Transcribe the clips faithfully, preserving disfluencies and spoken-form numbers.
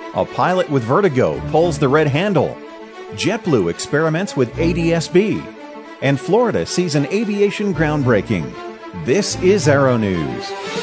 A pilot with vertigo pulls the red handle. JetBlue experiments with A D S B. And Florida sees an aviation groundbreaking. This is Aero News.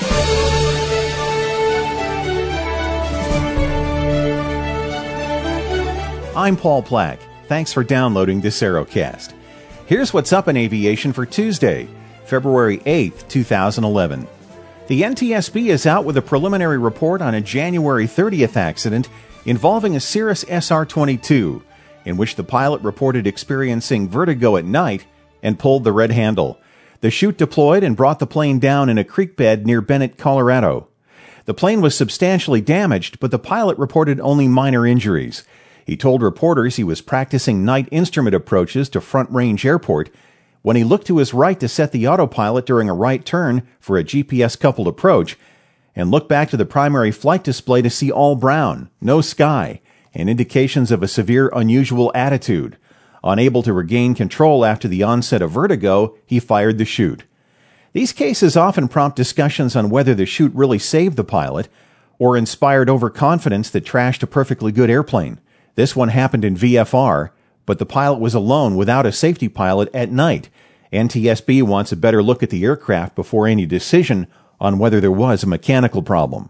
I'm Paul Plack. Thanks for downloading this Aerocast. Here's what's up in aviation for Tuesday, February eighth, twenty eleven. The N T S B is out with a preliminary report on a January thirtieth accident involving a Cirrus S R twenty-two, in which the pilot reported experiencing vertigo at night and pulled the red handle. The chute deployed and brought the plane down in a creek bed near Bennett, Colorado. The plane was substantially damaged, but the pilot reported only minor injuries. He told reporters he was practicing night instrument approaches to Front Range Airport when he looked to his right to set the autopilot during a right turn for a G P S-coupled approach and looked back to the primary flight display to see all brown, no sky, and indications of a severe unusual attitude. Unable to regain control after the onset of vertigo, he fired the chute. These cases often prompt discussions on whether the chute really saved the pilot or inspired overconfidence that trashed a perfectly good airplane. This one happened in V F R, but the pilot was alone without a safety pilot at night. N T S B wants a better look at the aircraft before any decision on whether there was a mechanical problem.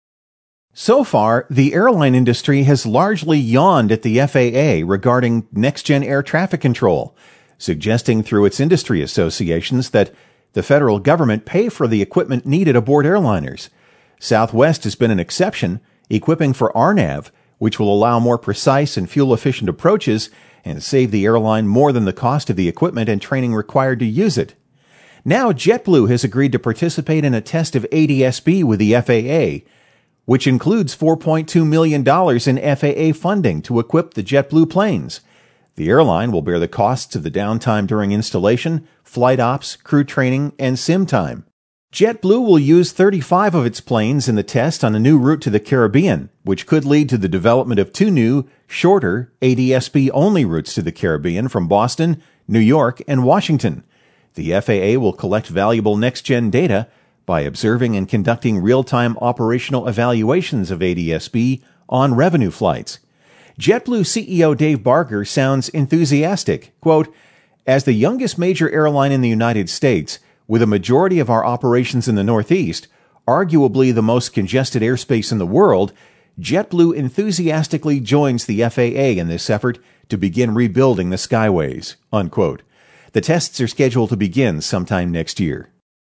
So far, the airline industry has largely yawned at the F A A regarding next-gen air traffic control, suggesting through its industry associations that the federal government pay for the equipment needed aboard airliners. Southwest has been an exception, equipping for R NAV, which will allow more precise and fuel-efficient approaches and save the airline more than the cost of the equipment and training required to use it. Now JetBlue has agreed to participate in a test of A D S B with the F A A, which includes four point two million dollars in F A A funding to equip the JetBlue planes. The airline will bear the costs of the downtime during installation, flight ops, crew training, and sim time. JetBlue will use thirty-five of its planes in the test on a new route to the Caribbean, which could lead to the development of two new, shorter A D S B-only routes to the Caribbean from Boston, New York, and Washington. The F A A will collect valuable next-gen data by observing and conducting real-time operational evaluations of A D S B on revenue flights. JetBlue C E O Dave Barker sounds enthusiastic. Quote, "As the youngest major airline in the United States, with a majority of our operations in the Northeast, arguably the most congested airspace in the world, JetBlue enthusiastically joins the F A A in this effort to begin rebuilding the skyways." Unquote. The tests are scheduled to begin sometime next year.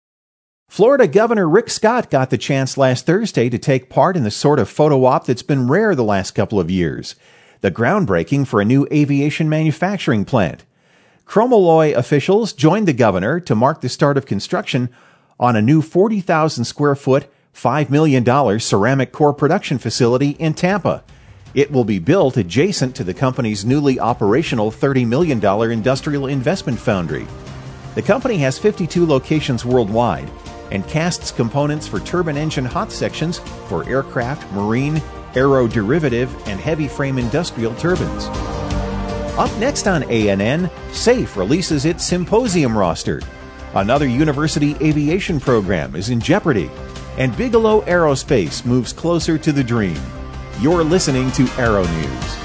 Florida Governor Rick Scott got the chance last Thursday to take part in the sort of photo op that's been rare the last couple of years, the groundbreaking for a new aviation manufacturing plant. Chromalloy officials joined the governor to mark the start of construction on a new forty thousand square foot, five million dollars ceramic core production facility in Tampa. It will be built adjacent to the company's newly operational thirty million dollars industrial investment foundry. The company has fifty-two locations worldwide and casts components for turbine engine hot sections for aircraft, marine, aeroderivative, and heavy frame industrial turbines. Up next on A N N, SAFE releases its symposium roster. Another university aviation program is in jeopardy, and Bigelow Aerospace moves closer to the dream. You're listening to Aero News.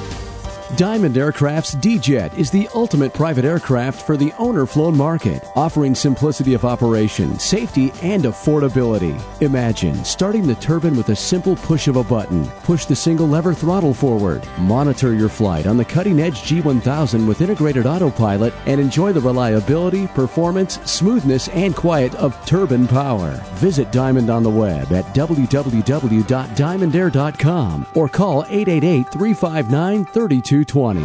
Diamond Aircraft's D-Jet is the ultimate private aircraft for the owner-flown market, offering simplicity of operation, safety, and affordability. Imagine starting the turbine with a simple push of a button. Push the single lever throttle forward. Monitor your flight on the cutting-edge G one thousand with integrated autopilot and enjoy the reliability, performance, smoothness, and quiet of turbine power. Visit Diamond on the web at w w w dot diamond air dot com or call eight eight eight, three five nine, three two twenty.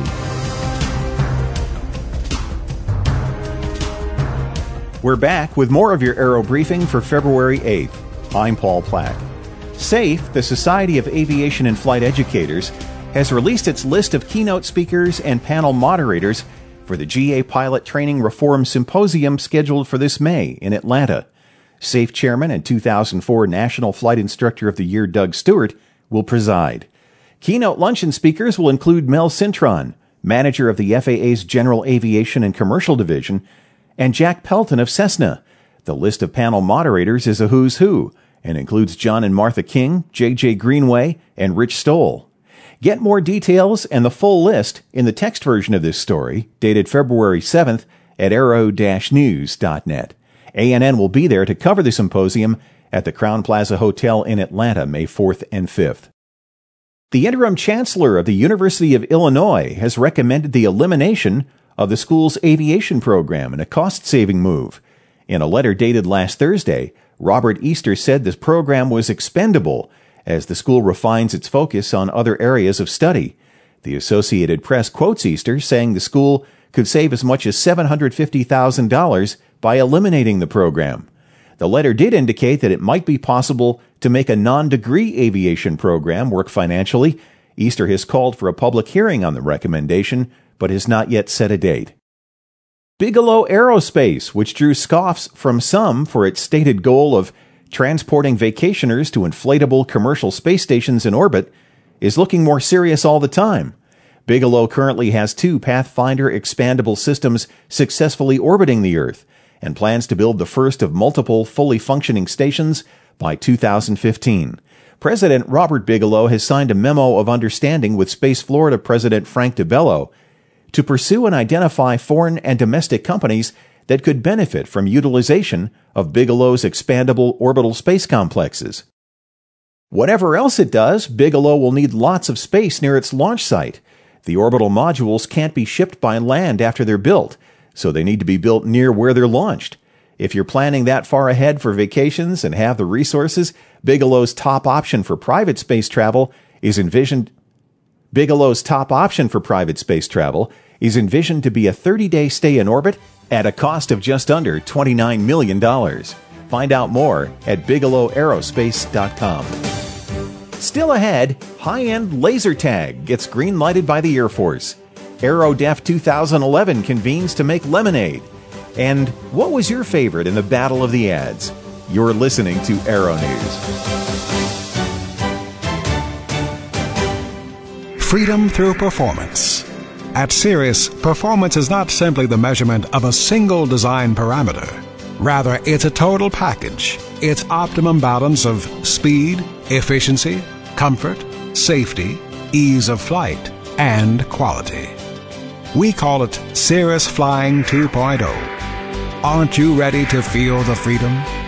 We're back with more of your Aero Briefing for February eighth. I'm Paul Plack. SAFE, the Society of Aviation and Flight Educators, has released its list of keynote speakers and panel moderators for the G A Pilot Training Reform Symposium scheduled for this May in Atlanta. SAFE Chairman and two thousand four National Flight Instructor of the Year Doug Stewart will preside. Keynote luncheon speakers will include Mel Cintron, manager of the F A A's General Aviation and Commercial Division, and Jack Pelton of Cessna. The list of panel moderators is a who's who, and includes John and Martha King, J J Greenway, and Rich Stoll. Get more details and the full list in the text version of this story, dated February seventh, at arrow dash news dot net. A N N will be there to cover the symposium at the Crowne Plaza Hotel in Atlanta, May fourth and fifth. The interim chancellor of the University of Illinois has recommended the elimination of the school's aviation program in a cost-saving move. In a letter dated last Thursday, Robert Easter said this program was expendable as the school refines its focus on other areas of study. The Associated Press quotes Easter saying the school could save as much as seven hundred fifty thousand dollars by eliminating the program. The letter did indicate that it might be possible to make a non-degree aviation program work financially. Easter has called for a public hearing on the recommendation, but has not yet set a date. Bigelow Aerospace, which drew scoffs from some for its stated goal of transporting vacationers to inflatable commercial space stations in orbit, is looking more serious all the time. Bigelow currently has two Pathfinder expandable systems successfully orbiting the Earth and plans to build the first of multiple fully functioning stations by two thousand fifteen. President Robert Bigelow has signed a memo of understanding with Space Florida President Frank DeBello to pursue and identify foreign and domestic companies that could benefit from utilization of Bigelow's expandable orbital space complexes. Whatever else it does, Bigelow will need lots of space near its launch site. The orbital modules can't be shipped by land after they're built, so they need to be built near where they're launched. If you're planning that far ahead for vacations and have the resources, Bigelow's top option for private space travel is envisioned Bigelow's top option for private space travel is envisioned to be a thirty-day stay in orbit at a cost of just under twenty-nine million dollars. Find out more at bigelow aerospace dot com. Still ahead, high-end laser tag gets green-lighted by the Air Force. AeroDef two thousand eleven convenes to make lemonade. And what was your favorite in the Battle of the Ads? You're listening to Aero News. Freedom through performance. At Cirrus, performance is not simply the measurement of a single design parameter. Rather, it's a total package. It's optimum balance of speed, efficiency, comfort, safety, ease of flight, and quality. We call it Cirrus Flying two point oh. Aren't you ready to feel the freedom?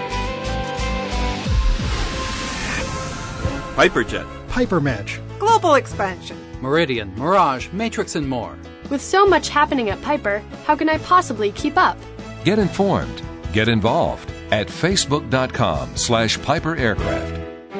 Piperjet, Pipermatch, Global Expansion, Meridian, Mirage, Matrix, and more. With so much happening at Piper, how can I possibly keep up? Get informed. Get involved at facebook.com slash Piper Aircraft.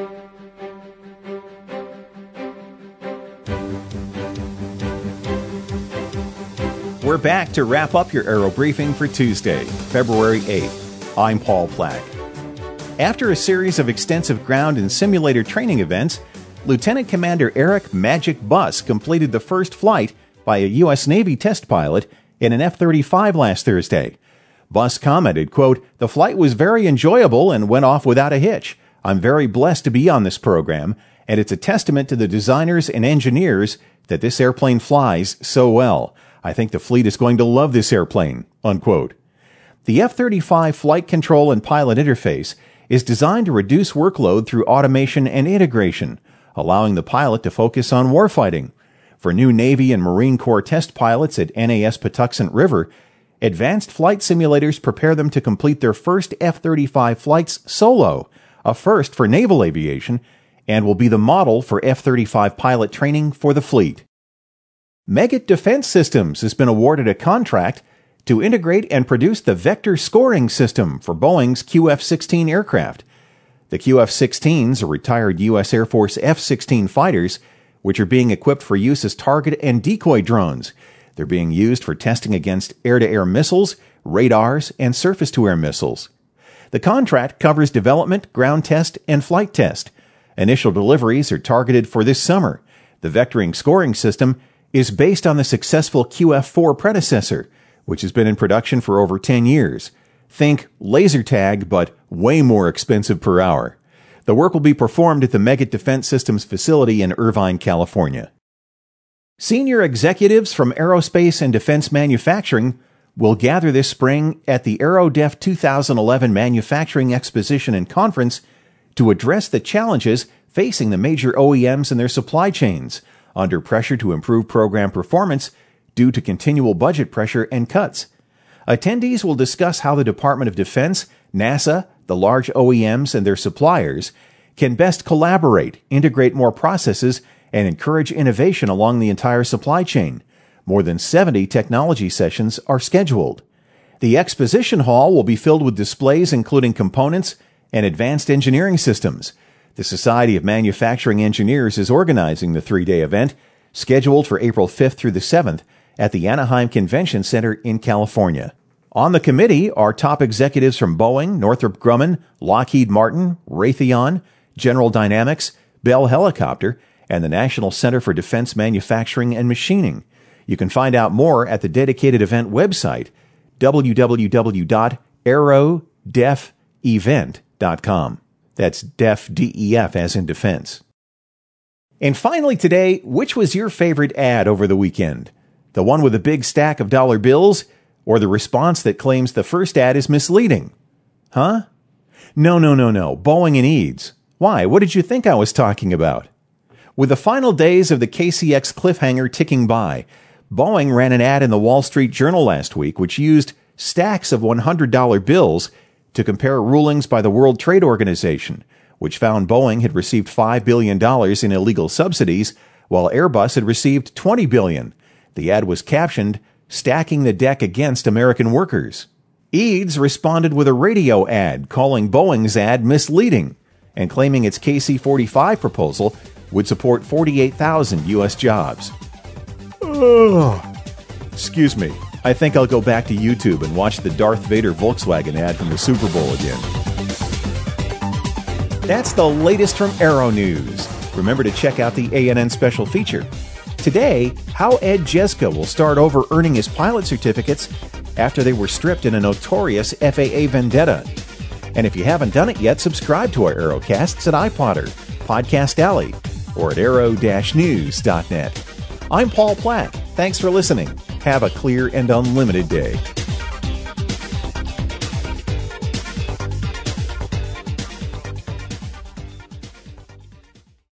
We're back to wrap up your Aero Briefing for Tuesday, February eighth. I'm Paul Plack. After a series of extensive ground and simulator training events, Lieutenant Commander Eric Magic Buss completed the first flight by a U S Navy test pilot in an F thirty-five last Thursday. Buss commented, quote, "The flight was very enjoyable and went off without a hitch. I'm very blessed to be on this program, and it's a testament to the designers and engineers that this airplane flies so well. I think the fleet is going to love this airplane," unquote. The F thirty-five flight control and pilot interface is designed to reduce workload through automation and integration, allowing the pilot to focus on warfighting. For new Navy and Marine Corps test pilots at N A S Patuxent River, advanced flight simulators prepare them to complete their first F thirty-five flights solo, a first for naval aviation, and will be the model for F thirty-five pilot training for the fleet. Meggitt Defense Systems has been awarded a contract to integrate and produce the vector scoring system for Boeing's Q F sixteen aircraft. The Q F sixteens are retired U S Air Force F sixteen fighters, which are being equipped for use as target and decoy drones. They're being used for testing against air-to-air missiles, radars, and surface-to-air missiles. The contract covers development, ground test, and flight test. Initial deliveries are targeted for this summer. The vectoring scoring system is based on the successful Q F four predecessor, which has been in production for over ten years. Think laser tag, but way more expensive per hour. The work will be performed at the Meggitt Defense Systems facility in Irvine, California. Senior executives from aerospace and defense manufacturing will gather this spring at the AeroDef two thousand eleven Manufacturing Exposition and Conference to address the challenges facing the major O E Ms and their supply chains under pressure to improve program performance due to continual budget pressure and cuts. Attendees will discuss how the Department of Defense, NASA, the large O E Ms, and their suppliers can best collaborate, integrate more processes, and encourage innovation along the entire supply chain. More than seventy technology sessions are scheduled. The exposition hall will be filled with displays including components and advanced engineering systems. The Society of Manufacturing Engineers is organizing the three-day event, scheduled for April fifth through the seventh at the Anaheim Convention Center in California. On the committee are top executives from Boeing, Northrop Grumman, Lockheed Martin, Raytheon, General Dynamics, Bell Helicopter, and the National Center for Defense Manufacturing and Machining. You can find out more at the dedicated event website, w w w dot aero def event dot com. That's DEF, D E F, as in defense. And finally today, which was your favorite ad over the weekend? The one with a big stack of dollar bills, or the response that claims the first ad is misleading? Huh? No, no, no, no. Boeing and Eads. Why? What did you think I was talking about? With the final days of the K C X cliffhanger ticking by, Boeing ran an ad in the Wall Street Journal last week which used stacks of one hundred dollar bills to compare rulings by the World Trade Organization, which found Boeing had received five billion dollars in illegal subsidies, while Airbus had received twenty billion dollars. The ad was captioned, "Stacking the Deck Against American Workers." Eads responded with a radio ad calling Boeing's ad misleading and claiming its K C forty-five proposal would support forty-eight thousand U S jobs. Ugh. Excuse me. I think I'll go back to YouTube and watch the Darth Vader Volkswagen ad from the Super Bowl again. That's the latest from Aero News. Remember to check out the A N N special feature. Today, how Ed Jeska will start over earning his pilot certificates after they were stripped in a notorious F A A vendetta. And if you haven't done it yet, subscribe to our Aerocasts at iPodder, Podcast Alley, or at aero dash news dot net. I'm Paul Platt. Thanks for listening. Have a clear and unlimited day.